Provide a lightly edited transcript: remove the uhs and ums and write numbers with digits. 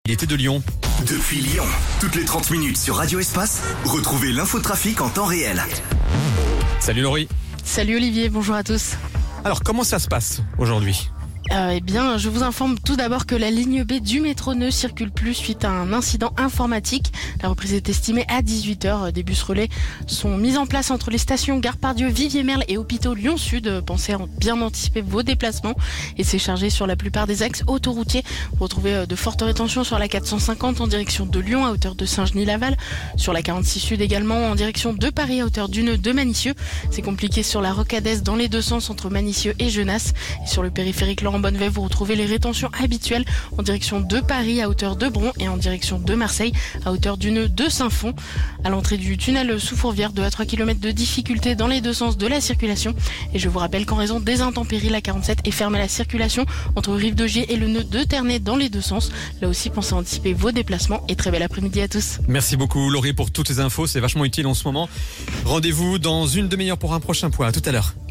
Il était de Lyon. Depuis Lyon, toutes les 30 minutes sur Radio Espace, retrouvez l'infotrafic en temps réel. Salut Laurie. Salut Olivier, bonjour à tous. Alors comment ça se passe aujourd'hui ? Eh bien, je vous informe tout d'abord que la ligne B du métro ne circule plus suite à un incident informatique. La reprise est estimée à 18h. Des bus relais sont mis en place entre les stations Gare-Pardieu, Vivier-Merle et hôpitaux Lyon-Sud. Pensez à bien anticiper vos déplacements et c'est chargé sur la plupart des axes autoroutiers. Vous retrouvez de fortes rétentions sur la 450 en direction de Lyon à hauteur de Saint-Genis-Laval, sur la 46 Sud également en direction de Paris à hauteur du nœud de Manicieux. C'est compliqué sur la Rocade dans les deux sens entre Manicieux et Genasse. Et sur le périphérique Laurent-Bonnevet, vous retrouvez les rétentions habituelles en direction de Paris à hauteur de Bron et en direction de Marseille à hauteur du nœud de Saint-Fond. À l'entrée du tunnel sous Fourvière, 2 à 3 km de difficulté dans les deux sens de la circulation. Et je vous rappelle qu'en raison des intempéries, la 47 est fermée à la circulation entre Rive de Gier et le nœud de Ternay dans les deux sens. Là aussi, pensez à anticiper vos déplacements et très bel après-midi à tous. Merci beaucoup Laurie pour toutes ces infos, c'est vachement utile en ce moment. Rendez-vous dans une demi-heure pour un prochain point. À tout à l'heure.